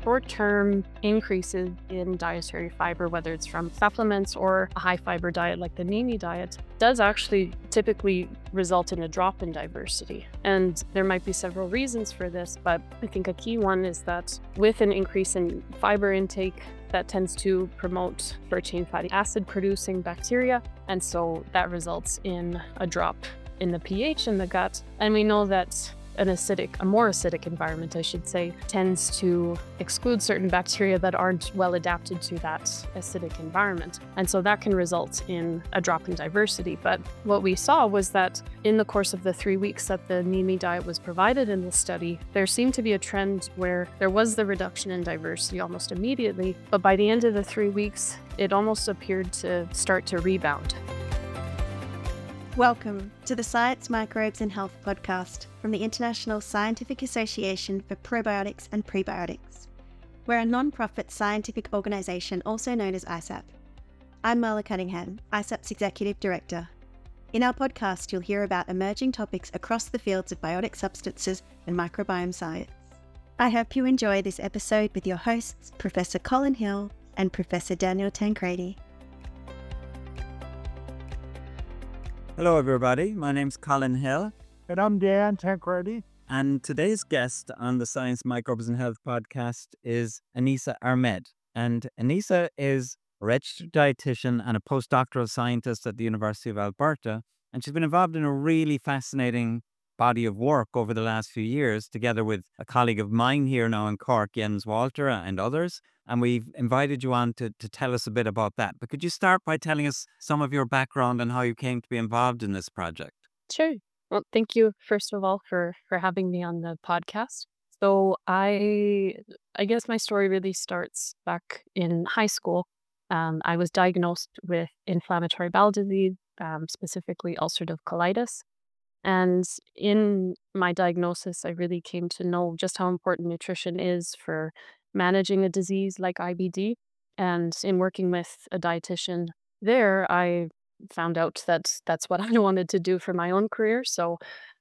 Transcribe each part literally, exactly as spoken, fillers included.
short-term increases in dietary fiber, whether it's from supplements or a high-fiber diet like the N I M I diet, does actually typically result in a drop in diversity. And there might be several reasons for this, but I think a key one is that with an increase in fiber intake, that tends to promote branched-chain fatty acid producing bacteria. And so that results in a drop in the pH in the gut. And we know that an acidic, a more acidic environment, I should say, tends to exclude certain bacteria that aren't well adapted to that acidic environment. And so that can result in a drop in diversity. But what we saw was that in the course of the three weeks that the N I M I diet was provided in the study, there seemed to be a trend where there was the reduction in diversity almost immediately. But by the end of the three weeks, it almost appeared to start to rebound. Welcome to the Science, Microbes and Health podcast from the International Scientific Association for Probiotics and Prebiotics. We're a non-profit scientific organisation also known as I S A P. I'm Marla Cunningham, I S A P's Executive Director. In our podcast, you'll hear about emerging topics across the fields of biotic substances and microbiome science. I hope you enjoy this episode with your hosts, Professor Colin Hill and Professor Daniel Tancredi. Hello everybody, my name's Colin Hill. And I'm Dan Tancredi. And today's guest on the Science, Microbes and Health podcast is Anisa Ahmed. And Anisa is a registered dietitian and a postdoctoral scientist at the University of Alberta. And she's been involved in a really fascinating body of work over the last few years, together with a colleague of mine here now in Cork, Jens Walter, and others. And we've invited you on to, to tell us a bit about that. But could you start by telling us some of your background and how you came to be involved in this project? Sure. Well, thank you, first of all, for, for having me on the podcast. So I, I guess my story really starts back in high school. Um, I was diagnosed with inflammatory bowel disease, um, specifically ulcerative colitis. And in my diagnosis, I really came to know just how important nutrition is for managing a disease like I B D. And in working with a dietitian there, I found out that that's what I wanted to do for my own career. So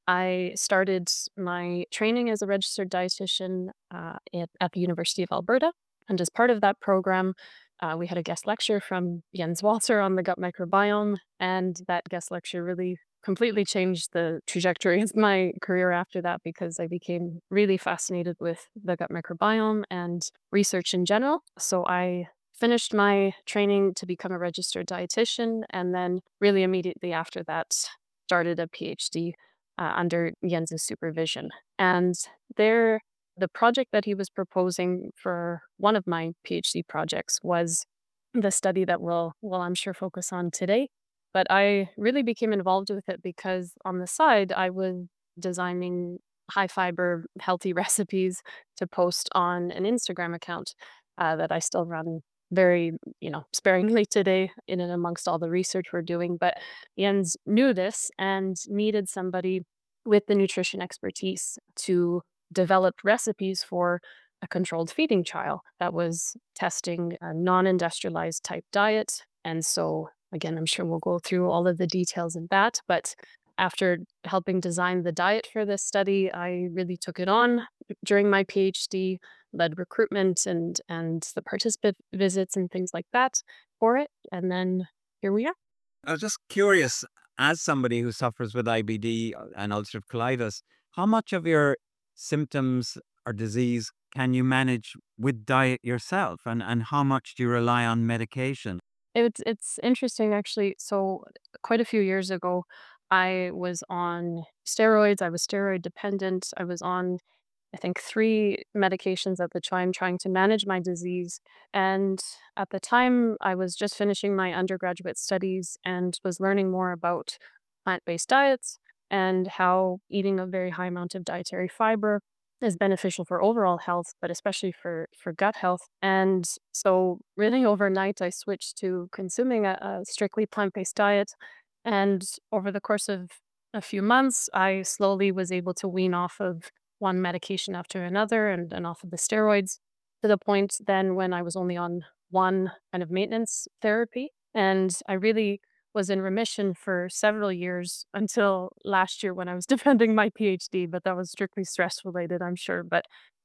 I started my training as a registered dietitian uh, at, at the University of Alberta. And as part of that program, uh, we had a guest lecture from Jens Walter on the gut microbiome. And that guest lecture really completely changed the trajectory of my career after that, because I became really fascinated with the gut microbiome and research in general. So I finished my training to become a registered dietitian, and then really immediately after that started a PhD uh, under Jens's supervision. And there, the project that he was proposing for one of my PhD projects was the study that we'll, we'll I'm sure, focus on today. But I really became involved with it because on the side, I was designing high fiber, healthy recipes to post on an Instagram account uh, that I still run very, you know, sparingly today in and amongst all the research we're doing. But Jens knew this and needed somebody with the nutrition expertise to develop recipes for a controlled feeding trial that was testing a non-industrialized type diet. And so again, I'm sure we'll go through all of the details of that, but after helping design the diet for this study, I really took it on during my PhD, led recruitment and and the participant visits and things like that for it. And then here we are. I was just curious, as somebody who suffers with I B D and ulcerative colitis, how much of your symptoms or disease can you manage with diet yourself? And, and how much do you rely on medication? It's it's interesting, actually. So quite a few years ago, I was on steroids. I was steroid dependent. I was on, I think, three medications at the time trying to manage my disease. And at the time, I was just finishing my undergraduate studies and was learning more about plant-based diets and how eating a very high amount of dietary fiber is beneficial for overall health, but especially for, for gut health. And so really overnight, I switched to consuming a, a strictly plant-based diet. And over the course of a few months, I slowly was able to wean off of one medication after another and, and off of the steroids to the point then when I was only on one kind of maintenance therapy. And I really was in remission for several years until last year when I was defending my PhD, but that was strictly stress related, I'm sure. But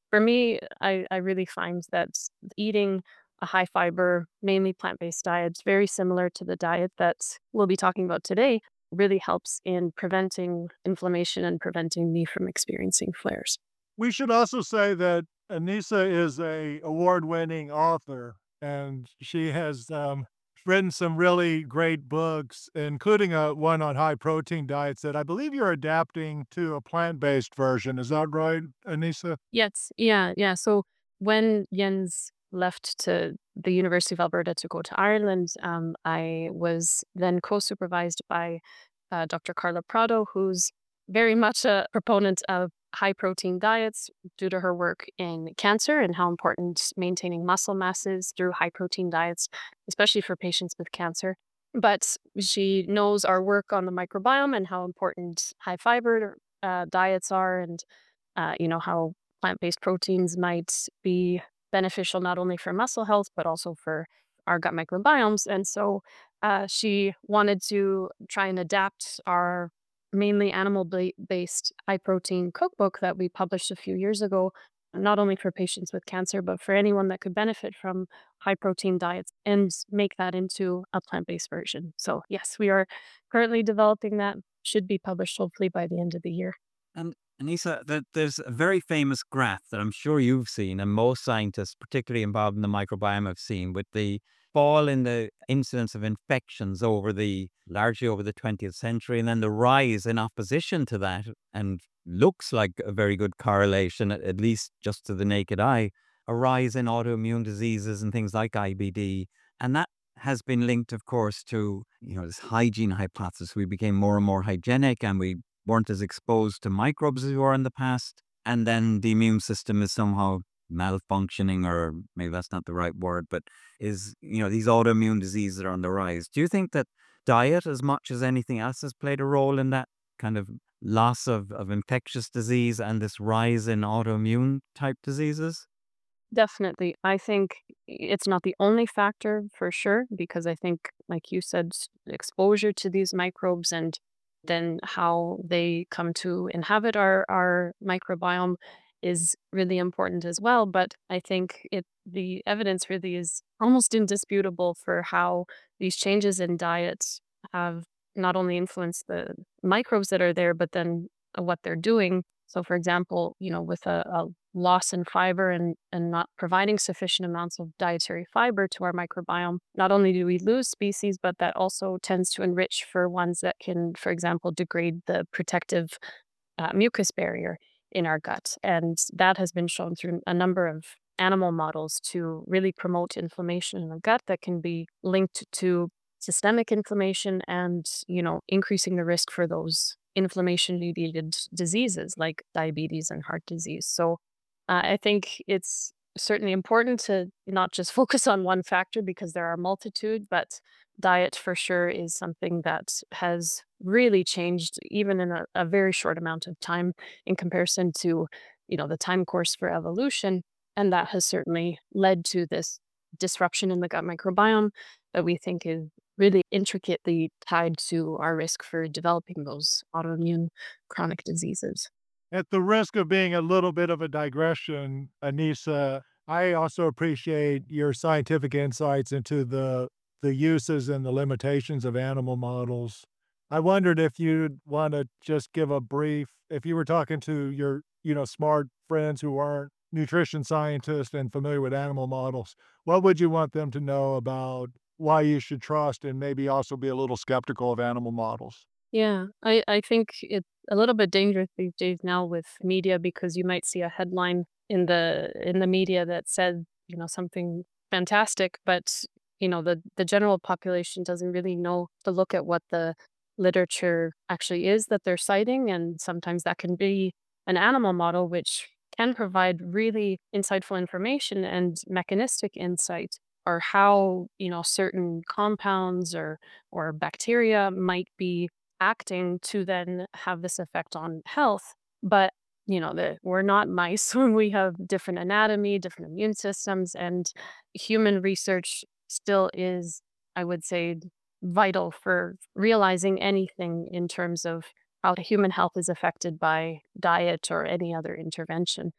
For me, I, I really find that eating a high fiber, mainly plant based diet, very similar to the diet that we'll be talking about today, really helps in preventing inflammation and preventing me from experiencing flares. We should also say that Anissa is a award-winning author, and she has um, written some really great books, including a one on high-protein diets that I believe you're adapting to a plant-based version. Is that right, Anissa? Yes, yeah, yeah. So when Jens left to the University of Alberta to go to Ireland, um, I was then co-supervised by uh, Doctor Carla Prado, who's very much a proponent of high protein diets due to her work in cancer and how important maintaining muscle mass is through high protein diets, especially for patients with cancer. But she knows our work on the microbiome and how important high fiber uh, diets are, and uh, you know how plant-based proteins might be beneficial not only for muscle health but also for our gut microbiomes. And so uh, she wanted to try and adapt our mainly animal ba- based high protein cookbook that we published a few years ago, not only for patients with cancer, but for anyone that could benefit from high protein diets, and make that into a plant based version. So, yes, we are currently developing that, should be published hopefully by the end of the year. And Anissa, that there's a very famous graph that I'm sure you've seen, and most scientists, particularly involved in the microbiome, have seen, with the fall in the incidence of infections over the largely over the twentieth century, and then the rise in opposition to that, and looks like a very good correlation, at at least just to the naked eye, a rise in autoimmune diseases and things like I B D, and that has been linked, of course, to you know this hygiene hypothesis. We became more and more hygienic, and we weren't as exposed to microbes as we were in the past. And then the immune system is somehow malfunctioning, or maybe that's not the right word, but is, you know, these autoimmune diseases are on the rise. Do you think that diet, as much as anything else, has played a role in that kind of loss of, of infectious disease and this rise in autoimmune type diseases? Definitely. I think it's not the only factor for sure, because I think, like you said, s- exposure to these microbes and then how they come to inhabit our, our microbiome is really important as well. But I think it the evidence really is almost indisputable for how these changes in diet have not only influenced the microbes that are there, but then uh, what they're doing. So, for example, you know, with a, a loss in fiber and, and not providing sufficient amounts of dietary fiber to our microbiome, not only do we lose species, but that also tends to enrich for ones that can, for example, degrade the protective uh, mucus barrier in our gut. And that has been shown through a number of animal models to really promote inflammation in the gut that can be linked to systemic inflammation and, you know, increasing the risk for those inflammation mediated diseases like diabetes and heart disease. So uh, I think it's certainly important to not just focus on one factor because there are a multitude, but diet for sure is something that has really changed even in a, a very short amount of time in comparison to, you know, the time course for evolution. And that has certainly led to this disruption in the gut microbiome that we think is really intricately tied to our risk for developing those autoimmune chronic diseases. At the risk of being a little bit of a digression, Anissa, I also appreciate your scientific insights into the the uses and the limitations of animal models. I wondered if you'd want to just give a brief, if you were talking to your, you know, smart friends who aren't nutrition scientists and familiar with animal models, what would you want them to know about why you should trust and maybe also be a little skeptical of animal models? Yeah, I, I think it's a little bit dangerous these days now with media because you might see a headline in the in the media that said, you know, something fantastic, but you know, the the general population doesn't really know to look at what the literature actually is that they're citing, and sometimes that can be an animal model which can provide really insightful information and mechanistic insight, or how, you know, certain compounds or or bacteria might be acting to then have this effect on health. But, you know, that we're not mice when we have different anatomy, different immune systems, and human research still is, I would say, vital for realizing anything in terms of how human health is affected by diet or any other intervention.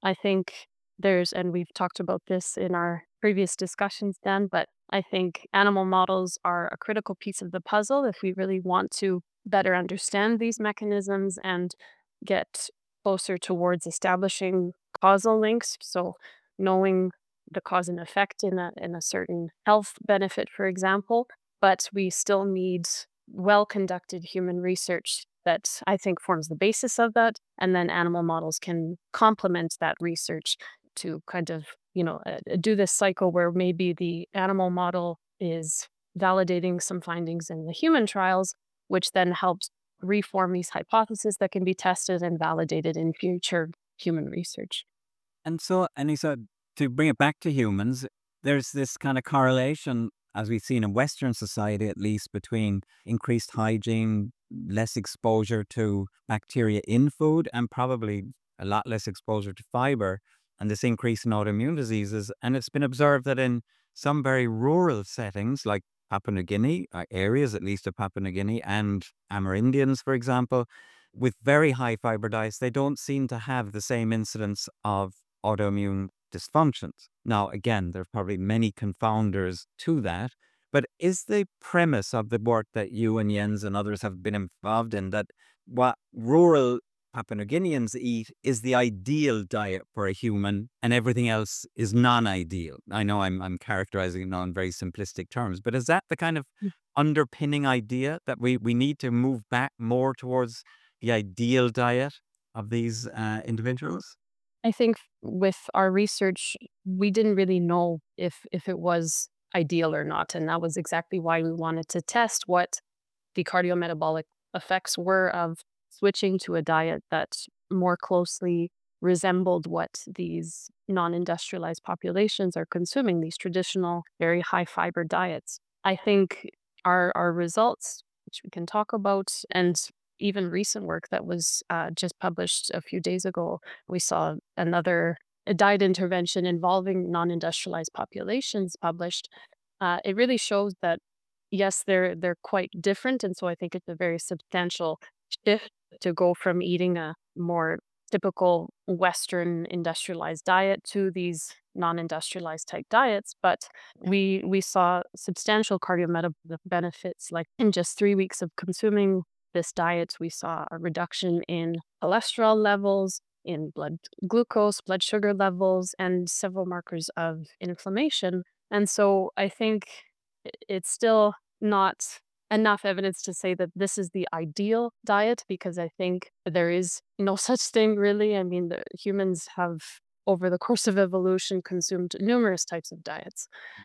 I think there's, and we've talked about this in our previous discussions, Dan, but I think animal models are a critical piece of the puzzle if we really want to better understand these mechanisms and get closer towards establishing causal links. So knowing the cause and effect in a in a certain health benefit, for example, but we still need well conducted human research that I think forms the basis of that. And then animal models can complement that research to kind of, you know, uh, uh, do this cycle where maybe the animal model is validating some findings in the human trials, which then helps reform these hypotheses that can be tested and validated in future human research. And so, Anissa, to bring it back to humans, there's this kind of correlation, as we've seen in Western society at least, between increased hygiene, less exposure to bacteria in food, and probably a lot less exposure to fiber, and this increase in autoimmune diseases. And it's been observed that in some very rural settings, like Papua New Guinea, uh, areas at least of Papua New Guinea and Amerindians, for example, with very high fiber diets, they don't seem to have the same incidence of autoimmune dysfunctions. Now, again, there are probably many confounders to that, but is the premise of the work that you and Jens and others have been involved in that what rural Papua New Guineans eat is the ideal diet for a human and everything else is non-ideal? I know I'm, I'm characterizing it now in very simplistic terms, but is that the kind of underpinning idea that we, we need to move back more towards the ideal diet of these uh, individuals? I think with our research, we didn't really know if if it was ideal or not, and that was exactly why we wanted to test what the cardiometabolic effects were of switching to a diet that more closely resembled what these non-industrialized populations are consuming, these traditional, very high fiber diets. I think our our results, which we can talk about, and even recent work that was uh, just published a few days ago, we saw another a diet intervention involving non-industrialized populations published. Uh, it really shows that yes, they're they're quite different, and so I think it's a very substantial shift to go from eating a more typical Western industrialized diet to these non-industrialized type diets. But we we saw substantial cardiometabolic benefits, like in just three weeks of consuming this diet, we saw a reduction in cholesterol levels, in blood glucose, blood sugar levels, and several markers of inflammation. And so I think i- it's still not enough evidence to say that this is the ideal diet, because I think there is no such thing really. I mean, the humans have over the course of evolution consumed numerous types of diets.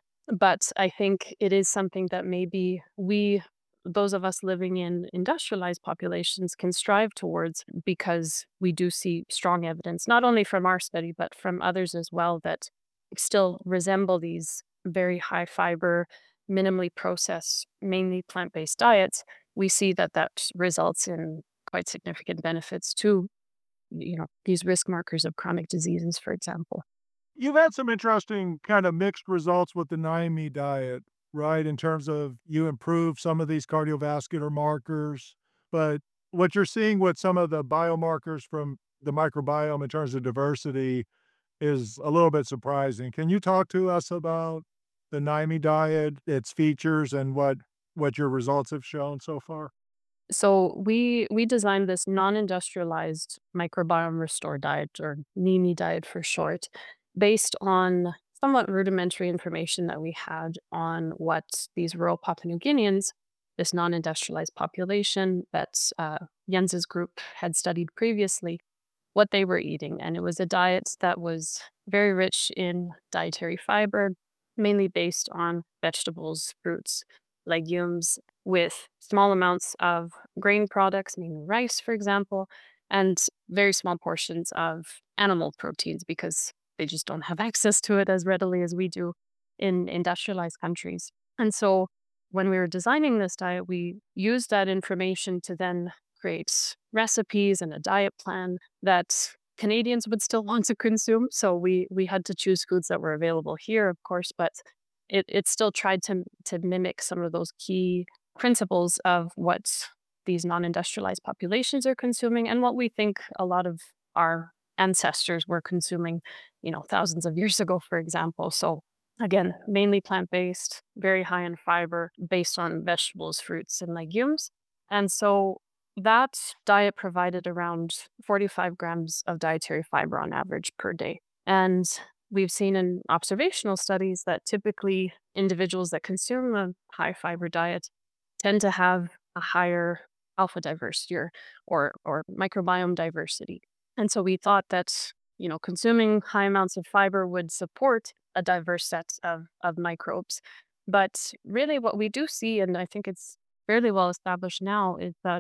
But I think it is something that maybe we, those of us living in industrialized populations, can strive towards, because we do see strong evidence, not only from our study, but from others as well, that still resemble these very high fiber, minimally processed, mainly plant based diets. We see that that results in quite significant benefits to, you know, these risk markers of chronic diseases, for example. You've had some interesting kind of mixed results with the Naimi diet, right? In terms of you improve some of these cardiovascular markers, but what you're seeing with some of the biomarkers from the microbiome in terms of diversity is a little bit surprising. Can you talk to us about the Naimi diet, its features, and what what your results have shown so far? So we we designed this non-industrialized microbiome restore diet, or NIMI diet for short, based on somewhat rudimentary information that we had on what these rural Papua New Guineans, this non-industrialized population that uh, Jens's group had studied previously, what they were eating. And it was a diet that was very rich in dietary fiber, mainly based on vegetables, fruits, legumes, with small amounts of grain products, meaning rice, for example, and very small portions of animal proteins, because they just don't have access to it as readily as we do in industrialized countries. And so when we were designing this diet, we used that information to then create recipes and a diet plan that Canadians would still want to consume. So we we had to choose foods that were available here, of course, but it it still tried to to mimic some of those key principles of what these non-industrialized populations are consuming, and what we think a lot of our ancestors were consuming, you know, thousands of years ago, for example. So again, mainly plant-based, very high in fiber, based on vegetables, fruits, and legumes. And so that diet provided around forty-five grams of dietary fiber on average per day. And we've seen in observational studies that typically individuals that consume a high fiber diet tend to have a higher alpha diversity or, or, or microbiome diversity. And so we thought that, you know, consuming high amounts of fiber would support a diverse set of, of microbes. But really, what we do see, and I think it's fairly well established now, is that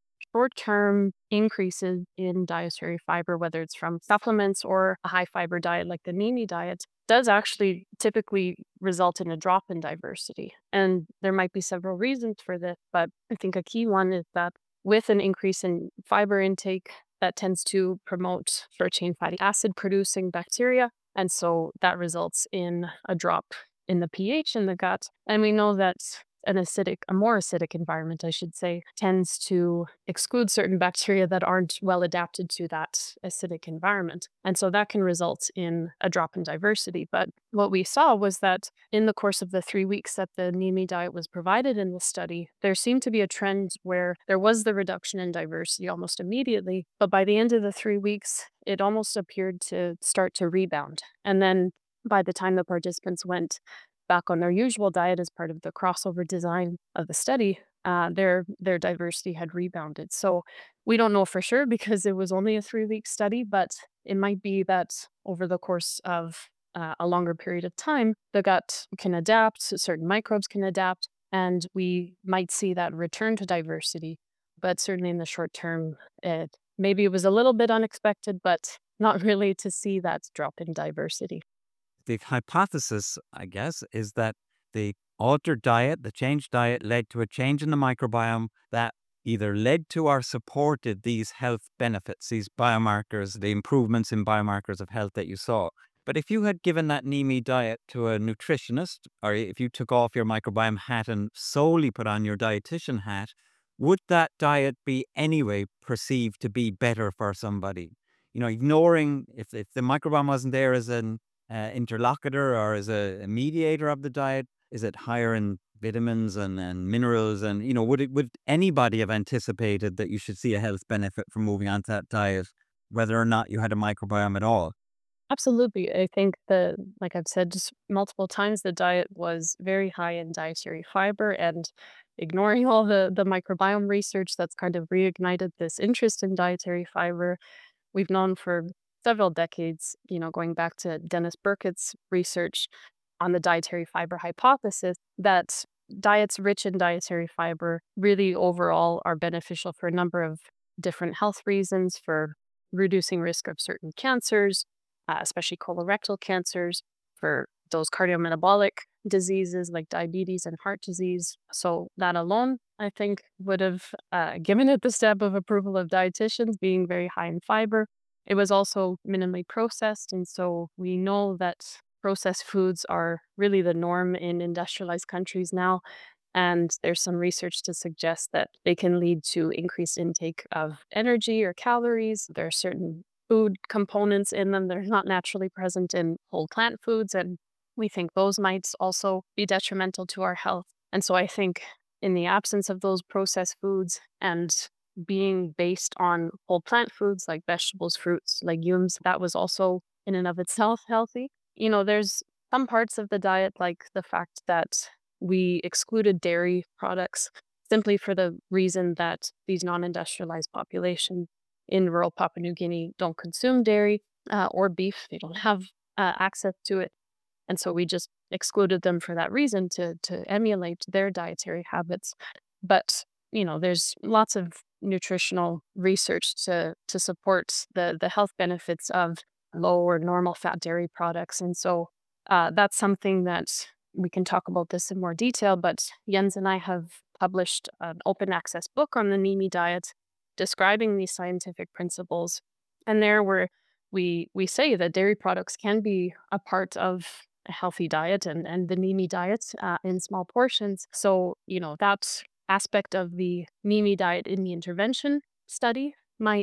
short-term increases in dietary fiber, whether it's from supplements or a high fiber diet like the Nimi diet, does actually typically result in a drop in diversity. And there might be several reasons for this, but I think a key one is that with an increase in fiber intake, that tends to promote short-chain fatty acid producing bacteria. And so that results in a drop in the pH in the gut. And we know that an acidic, a more acidic environment, I should say, tends to exclude certain bacteria that aren't well adapted to that acidic environment. And so that can result in a drop in diversity. But what we saw was that in the course of the three weeks that the Nimi diet was provided in the study, there seemed to be a trend where there was the reduction in diversity almost immediately. But by the end of the three weeks, it almost appeared to start to rebound. And then by the time the participants went back on their usual diet as part of the crossover design of the study, uh, their their diversity had rebounded. So we don't know for sure because it was only a three week study, but it might be that over the course of uh, a longer period of time, the gut can adapt, certain microbes can adapt, and we might see that return to diversity. But certainly in the short term, it maybe it was a little bit unexpected, but not really to see that drop in diversity. The hypothesis, I guess, is that the altered diet, the changed diet, led to a change in the microbiome that either led to or supported these health benefits, these biomarkers, the improvements in biomarkers of health that you saw. But if you had given that Nimi diet to a nutritionist, or if you took off your microbiome hat and solely put on your dietitian hat, would that diet be anyway perceived to be better for somebody? You know, ignoring if, if the microbiome wasn't there as an uh, interlocutor or as a, a mediator of the diet? Is it higher in vitamins and, and minerals? And, you know, would it, would anybody have anticipated that you should see a health benefit from moving on to that diet, whether or not you had a microbiome at all? Absolutely. I think that, like I've said just multiple times, the diet was very high in dietary fiber, and ignoring all the, the microbiome research that's kind of reignited this interest in dietary fiber. We've known for several decades, you know, going back to Dennis Burkitt's research on the dietary fiber hypothesis, that diets rich in dietary fiber really overall are beneficial for a number of different health reasons, for reducing risk of certain cancers, uh, especially colorectal cancers, for those cardiometabolic diseases like diabetes and heart disease. So that alone, I think, would have uh, given it the stamp of approval of dietitians, being very high in fiber. It was also minimally processed, and so we know that processed foods are really the norm in industrialized countries now. And there's some research to suggest that they can lead to increased intake of energy or calories. There are certain food components in them that are not naturally present in whole plant foods, and we think those might also be detrimental to our health. And so I think in the absence of those processed foods and being based on whole plant foods like vegetables, fruits, legumes, that was also in and of itself healthy. You know, there's some parts of the diet, like the fact that we excluded dairy products simply for the reason that these non-industrialized populations in rural Papua New Guinea don't consume dairy uh, or beef. They don't have uh, access to it. And so we just excluded them for that reason, to to emulate their dietary habits. But, you know, there's lots of nutritional research to to support the the health benefits of low or normal fat dairy products. And so uh, that's something that we can talk about this in more detail. But Jens and I have published an open access book on the Nimi diet describing these scientific principles. And there where we we say that dairy products can be a part of a healthy diet, and, and the Nimi diet uh, in small portions. So, you know, that aspect of the Nimi diet in the intervention study might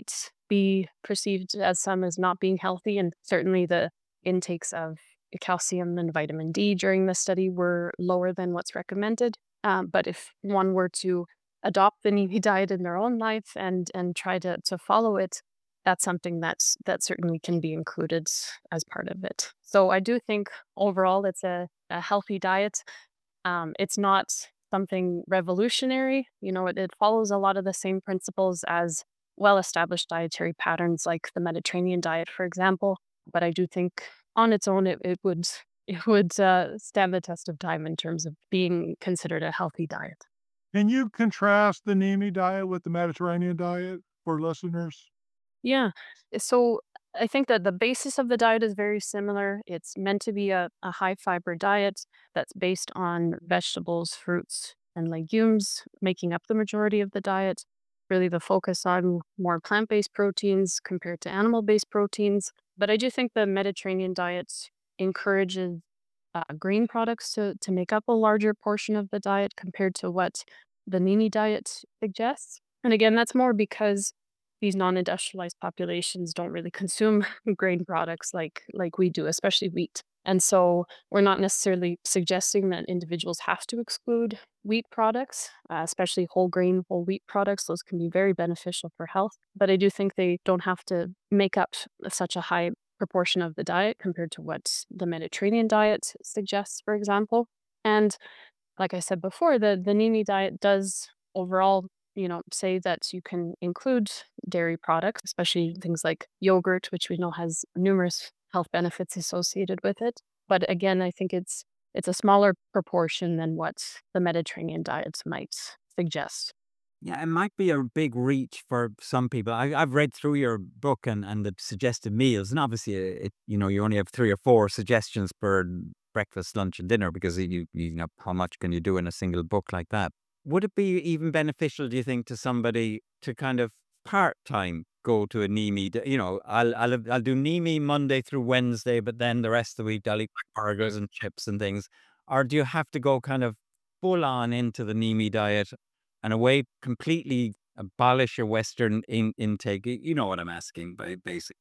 be perceived as some as not being healthy. And certainly the intakes of calcium and vitamin D during the study were lower than what's recommended. Um, but if one were to adopt the N E M I diet in their own life and and try to to follow it, that's something that's that certainly can be included as part of it. So I do think overall it's a, a healthy diet. Um, it's not something revolutionary. You know, it, it follows a lot of the same principles as well-established dietary patterns like the Mediterranean diet, for example. But I do think on its own, it, it would it would uh, stand the test of time in terms of being considered a healthy diet. Can you contrast the N E M I diet with the Mediterranean diet for listeners? Yeah. eh, So I think that the basis of the diet is very similar. It's meant to be a, a high fiber diet that's based on vegetables, fruits, and legumes, making up the majority of the diet. Really, the focus on more plant based proteins compared to animal based proteins. But I do think the Mediterranean diet encourages uh, green products to, to make up a larger portion of the diet compared to what the N E M I diet suggests. And again, that's more because these non-industrialized populations don't really consume grain products like like we do, especially wheat. And so we're not necessarily suggesting that individuals have to exclude wheat products, uh, especially whole grain, whole wheat products. Those can be very beneficial for health. But I do think they don't have to make up such a high proportion of the diet compared to what the Mediterranean diet suggests, for example. And like I said before, the the N E M I diet does overall, you know, say that you can include dairy products, especially things like yogurt, which we know has numerous health benefits associated with it. But again, I think it's it's a smaller proportion than what the Mediterranean diets might suggest. Yeah, it might be a big reach for some people. I, I've read through your book and, and the suggested meals, and obviously, uh, it you know you only have three or four suggestions per breakfast, lunch, and dinner because you you know how much can you do in a single book like that? Would it be even beneficial, do you think, to somebody to kind of part time go to a N E M I? d- You know, I'll I'll have- I'll do N E M I Monday through Wednesday, but then the rest of the week I'll eat like burgers and chips and things. Or do you have to go kind of full on into the N E M I diet and away completely abolish your Western in, intake? Y- You know what I'm asking, by basic.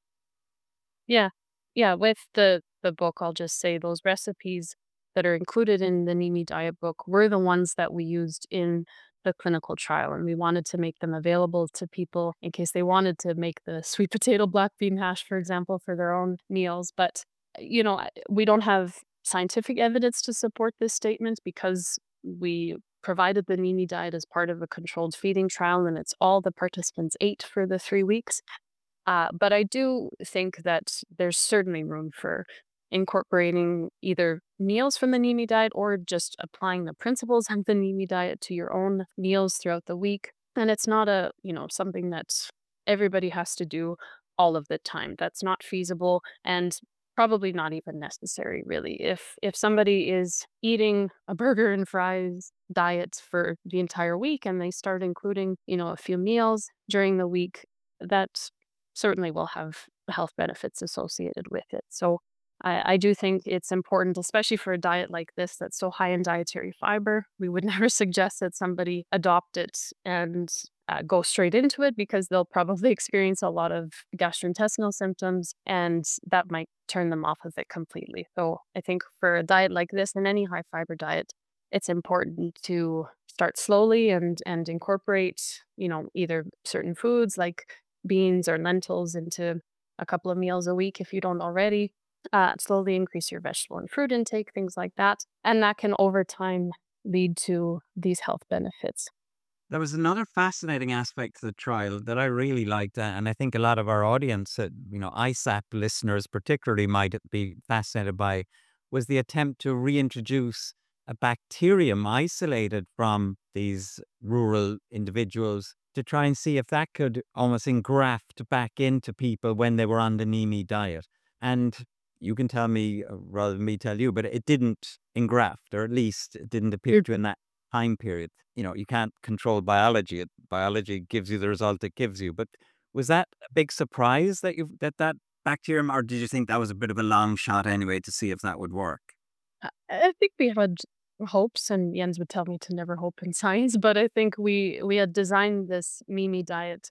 Yeah. Yeah, with the the book, I'll just say those recipes that are included in the N E M I diet book were the ones that we used in the clinical trial, and we wanted to make them available to people in case they wanted to make the sweet potato black bean hash, for example, for their own meals. But, you know, I- we don't have scientific evidence to support this statement because we provided the N E M I diet as part of a controlled feeding trial, and it's all the participants ate for the three weeks. Uh, but I do think that there's certainly room for incorporating either meals from the N E M I diet or just applying the principles of the N E M I diet to your own meals throughout the week. And it's not a, you know, something that everybody has to do all of the time. That's not feasible and probably not even necessary, really. If if somebody is eating a burger and fries diet for the entire week and they start including, you know, a few meals during the week, that certainly will have health benefits associated with it. So I, I do think it's important, especially for a diet like this that's so high in dietary fiber. We would never suggest that somebody adopt it and uh, go straight into it because they'll probably experience a lot of gastrointestinal symptoms and that might turn them off of it completely. So I think for a diet like this and any high fiber diet, it's important to start slowly and and incorporate, you know, either certain foods like beans or lentils into a couple of meals a week if you don't already. Uh, slowly increase your vegetable and fruit intake, things like that. And that can over time lead to these health benefits. There was another fascinating aspect to the trial that I really liked, uh, and I think a lot of our audience, uh, you know, I S A P listeners particularly might be fascinated by, was the attempt to reintroduce a bacterium isolated from these rural individuals to try and see if that could almost engraft back into people when they were on the N E M I diet. And you can tell me uh, rather than me tell you, but it didn't engraft, or at least it didn't appear to in that time period. You know, you can't control biology. It, biology gives you the result it gives you. But was that a big surprise that you that that bacterium, or did you think that was a bit of a long shot anyway to see if that would work? I I think we had hopes, and Jens would tell me to never hope in science, but I think we we had designed this Mimi diet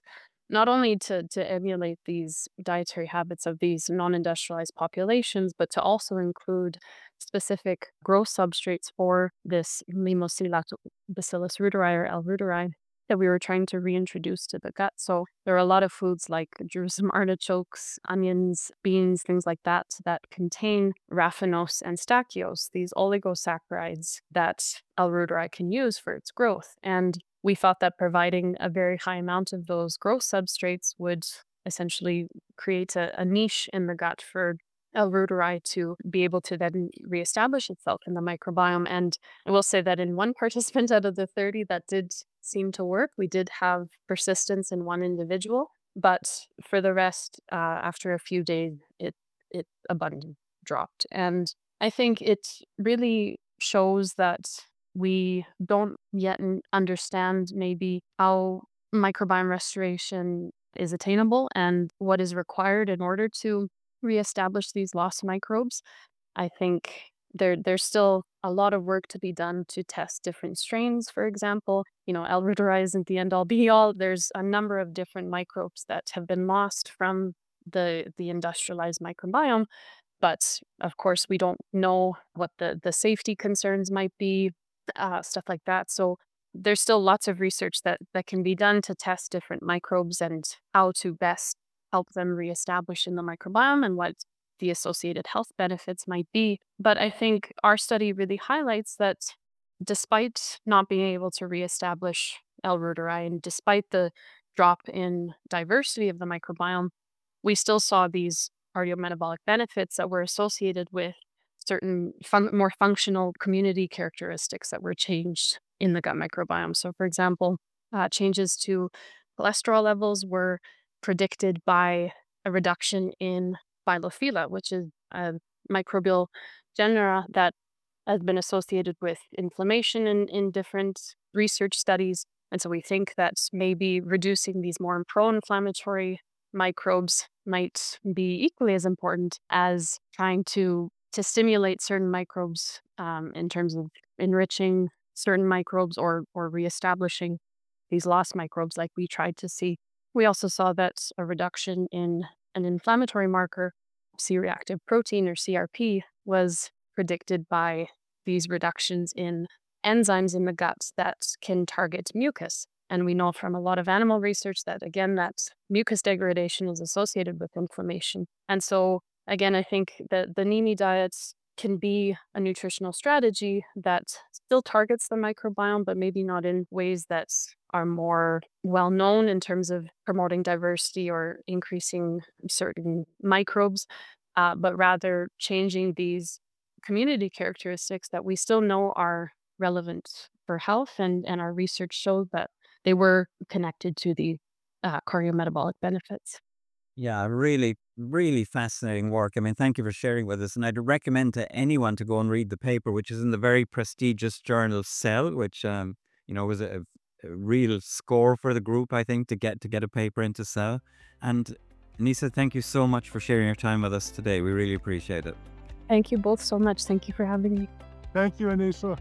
not only to, to emulate these dietary habits of these non-industrialized populations, but to also include specific growth substrates for this Limosina lactobacillus reuteri or L. reuteri that we were trying to reintroduce to the gut. So there are a lot of foods like Jerusalem artichokes, onions, beans, things like that, that contain raffinose and stachyose, these oligosaccharides that L. reuteri can use for its growth. And we thought that providing a very high amount of those growth substrates would essentially create a, a niche in the gut for L. reuteri to be able to then reestablish itself in the microbiome. And I will say that in one participant out of the thirty, that did seem to work. We did have persistence in one individual, but for the rest, uh, after a few days, it it abundantly dropped. And I think it really shows that we don't yet n- understand maybe how microbiome restoration is attainable and what is required in order to reestablish these lost microbes. I think there there's still a lot of work to be done to test different strains, for example. You know, L. reuteri isn't the end all be all. There's a number of different microbes that have been lost from the the industrialized microbiome. But of course, we don't know what the, the safety concerns might be, uh, stuff like that. So there's still lots of research that, that can be done to test different microbes and how to best help them reestablish in the microbiome and what the associated health benefits might be. But I think our study really highlights that despite not being able to reestablish L. reuteri and despite the drop in diversity of the microbiome, we still saw these cardiometabolic benefits that were associated with certain fun- more functional community characteristics that were changed in the gut microbiome. So, for example, uh, changes to cholesterol levels were predicted by a reduction in Bilophila, which is a microbial genera that has been associated with inflammation in, in different research studies. And so we think that maybe reducing these more pro-inflammatory microbes might be equally as important as trying to to stimulate certain microbes um, in terms of enriching certain microbes or or reestablishing these lost microbes like we tried to see. We also saw that a reduction in an inflammatory marker, C-reactive protein or C R P, was predicted by these reductions in enzymes in the gut that can target mucus. And we know from a lot of animal research that, again, that mucus degradation is associated with inflammation. And so, again, I think that the N I M I diets can be a nutritional strategy that still targets the microbiome, but maybe not in ways that are more well known in terms of promoting diversity or increasing certain microbes, uh, but rather changing these community characteristics that we still know are relevant for health, and, and our research showed that they were connected to the uh, cardiometabolic benefits. Yeah, really, really fascinating work. I mean, thank you for sharing with us. And I'd recommend to anyone to go and read the paper, which is in the very prestigious journal Cell, which um, you know, was a, a real score for the group, I think, to get to get a paper into Cell. And Anissa, thank you so much for sharing your time with us today. We really appreciate it. Thank you both so much. Thank you for having me. Thank you, Anissa.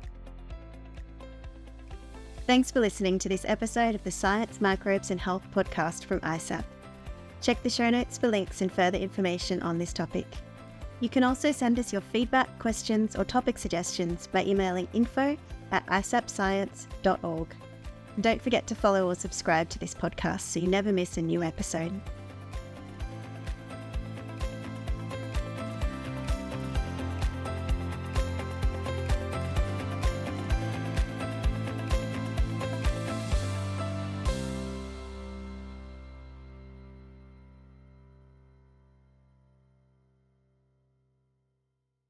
Thanks for listening to this episode of the Science, Microbes and Health podcast from I S A P. Check the show notes for links and further information on this topic. You can also send us your feedback, questions, or topic suggestions by emailing info at i s a p science dot org. Don't forget to follow or subscribe to this podcast so you never miss a new episode.